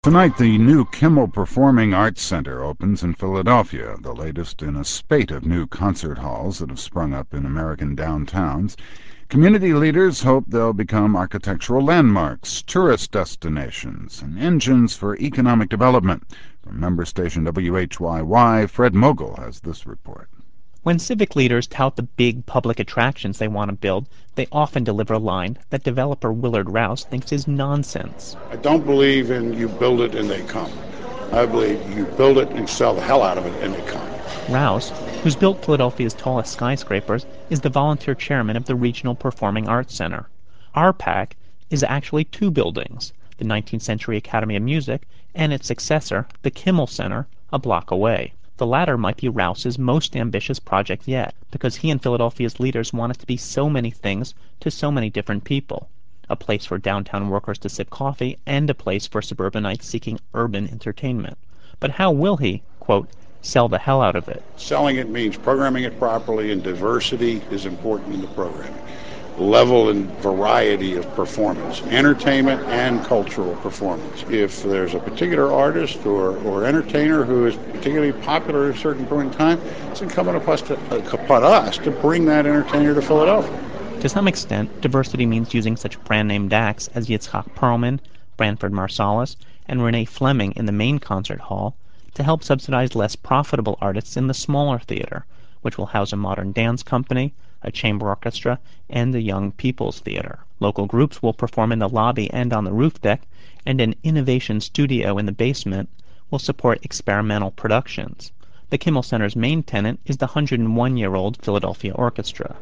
Tonight, the new Kimmel Performing Arts Center opens in Philadelphia, the latest in a spate of new concert halls that have sprung up in American downtowns. Community leaders hope they'll become architectural landmarks, tourist destinations, and engines for economic development. From member station WHYY, Fred Mogul has this report. When civic leaders tout the big public attractions they want to build, they often deliver a line that developer Willard Rouse thinks is nonsense. I don't believe in you build it and they come. I believe you build it and sell the hell out of it and they come. Rouse, who's built Philadelphia's tallest skyscrapers, is the volunteer chairman of the Regional Performing Arts Center. RPAC is actually two buildings, the 19th Century Academy of Music and its successor, the Kimmel Center, a block away. The latter might be Rouse's most ambitious project yet, because he and Philadelphia's leaders want it to be so many things to so many different people. A place for downtown workers to sip coffee, and a place for suburbanites seeking urban entertainment. But how will he, quote, sell the hell out of it? Selling it means programming it properly, and diversity is important in the programming. Level and variety of performance, entertainment and cultural performance. If there's a particular artist or entertainer who is particularly popular at a certain point in time, it's incumbent upon us to bring that entertainer to Philadelphia. To some extent, diversity means using such brand-name acts as Yitzhak Perlman, Branford Marsalis, and Renee Fleming in the main concert hall to help subsidize less profitable artists in the smaller theater, which will house a modern dance company, a chamber orchestra, and the Young People's Theater. Local groups will perform in the lobby and on the roof deck, and an innovation studio in the basement will support experimental productions. The Kimmel Center's main tenant is the 101-year-old Philadelphia Orchestra.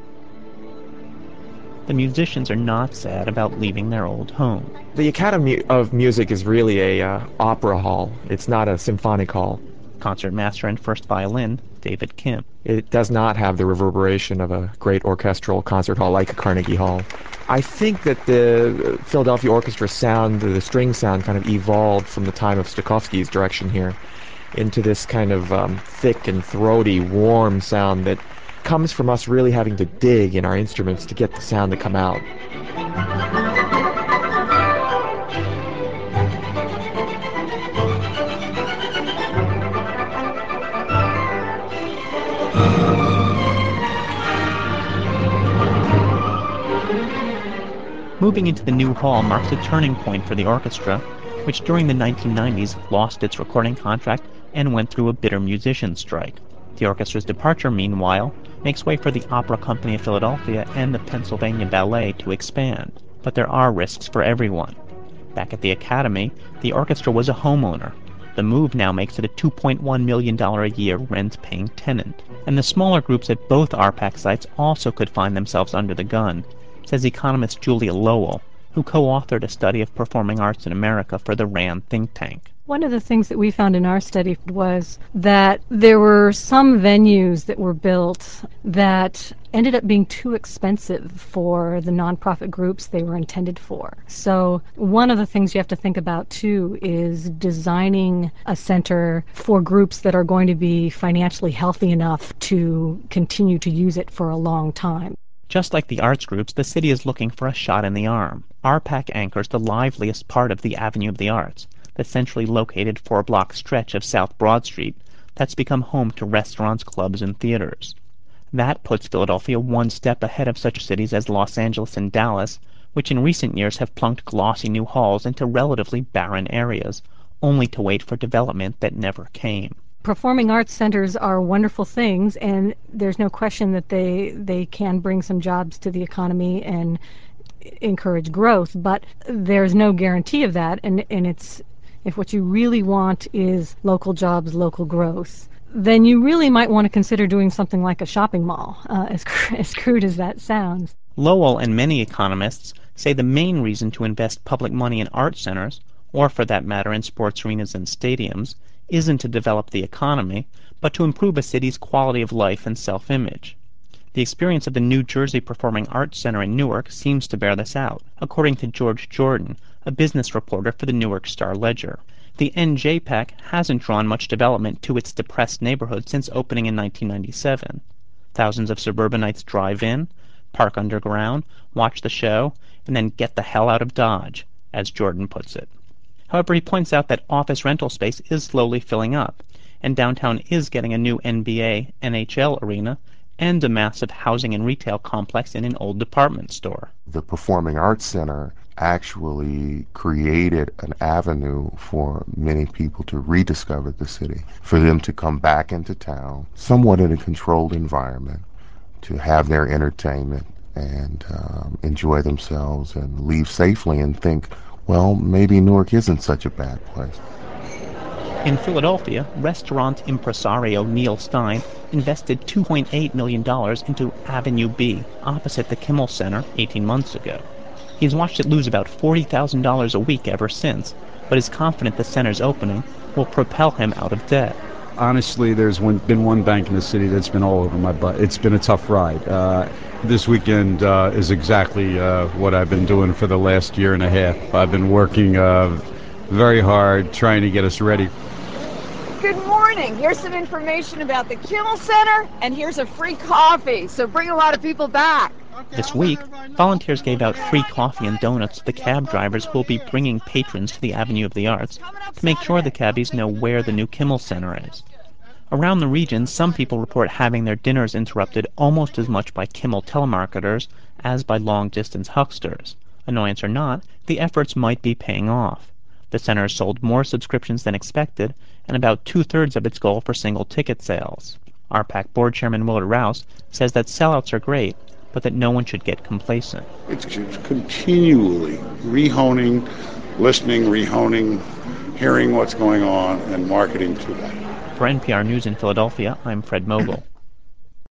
The musicians are not sad about leaving their old home. The Academy of Music is really a opera hall. It's not a symphonic hall. Concertmaster and first violin, David Kim. It does not have the reverberation of a great orchestral concert hall like a Carnegie Hall. I think that the Philadelphia Orchestra sound, the string sound, kind of evolved from the time of Stokowski's direction here into this kind of thick and throaty, warm sound that comes from us really having to dig in our instruments to get the sound to come out. Moving into the new hall marks a turning point for the orchestra, which during the 1990s lost its recording contract and went through a bitter musician strike. The orchestra's departure, meanwhile, makes way for the Opera Company of Philadelphia and the Pennsylvania Ballet to expand. But there are risks for everyone. Back at the Academy, the orchestra was a homeowner. The move now makes it a $2.1 million a year rent-paying tenant. And the smaller groups at both RPAC sites also could find themselves under the gun, says economist Julia Lowell, who co-authored a study of performing arts in America for the RAND think tank. One of the things that we found in our study was that there were some venues that were built that ended up being too expensive for the nonprofit groups they were intended for. So one of the things you have to think about too is designing a center for groups that are going to be financially healthy enough to continue to use it for a long time. Just like the arts groups, the city is looking for a shot in the arm. RPAC anchors the liveliest part of the Avenue of the Arts, the centrally located 4-block stretch of South Broad Street that's become home to restaurants, clubs, and theaters. That puts Philadelphia one step ahead of such cities as Los Angeles and Dallas, which in recent years have plunked glossy new halls into relatively barren areas, only to wait for development that never came. Performing arts centers are wonderful things, and there's no question that they can bring some jobs to the economy and encourage growth, but there's no guarantee of that, and it's if what you really want is local jobs, local growth, then you really might want to consider doing something like a shopping mall, as crude as that sounds. Lowell and many economists say the main reason to invest public money in art centers, or for that matter in sports arenas and stadiums, isn't to develop the economy, but to improve a city's quality of life and self-image. The experience of the New Jersey Performing Arts Center in Newark seems to bear this out, according to George Jordan, a business reporter for the Newark Star-Ledger. The NJPAC hasn't drawn much development to its depressed neighborhood since opening in 1997. Thousands of suburbanites drive in, park underground, watch the show, and then get the hell out of Dodge, as Jordan puts it. However, he points out that office rental space is slowly filling up, and downtown is getting a new NBA, NHL arena, and a massive housing and retail complex in an old department store. The Performing Arts Center actually created an avenue for many people to rediscover the city, for them to come back into town, somewhat in a controlled environment, to have their entertainment and enjoy themselves and leave safely and think, well, maybe Newark isn't such a bad place. In Philadelphia, restaurant impresario Neil Stein invested $2.8 million into Avenue B, opposite the Kimmel Center, 18 months ago. He's watched it lose about $40,000 a week ever since, but is confident the center's opening will propel him out of debt. Honestly, there's been one bank in the city that's been all over my butt. It's been a tough ride. This weekend is exactly what I've been doing for the last year and a half. I've been working very hard trying to get us ready. Good morning. Here's some information about the Kimmel Center, and here's a free coffee, so bring a lot of people back. This week, volunteers gave out free coffee and donuts to the cab drivers who will be bringing patrons to the Avenue of the Arts to make sure the cabbies know where the new Kimmel Center is. Around the region, some people report having their dinners interrupted almost as much by Kimmel telemarketers as by long-distance hucksters. Annoyance or not, the efforts might be paying off. The center has sold more subscriptions than expected, and about two-thirds of its goal for single-ticket sales. RPAC board chairman Willard Rouse says that sellouts are great, but that no one should get complacent. It's continually rehoning, listening, rehoning, hearing what's going on, and marketing to that. For NPR News in Philadelphia, I'm Fred Mogul.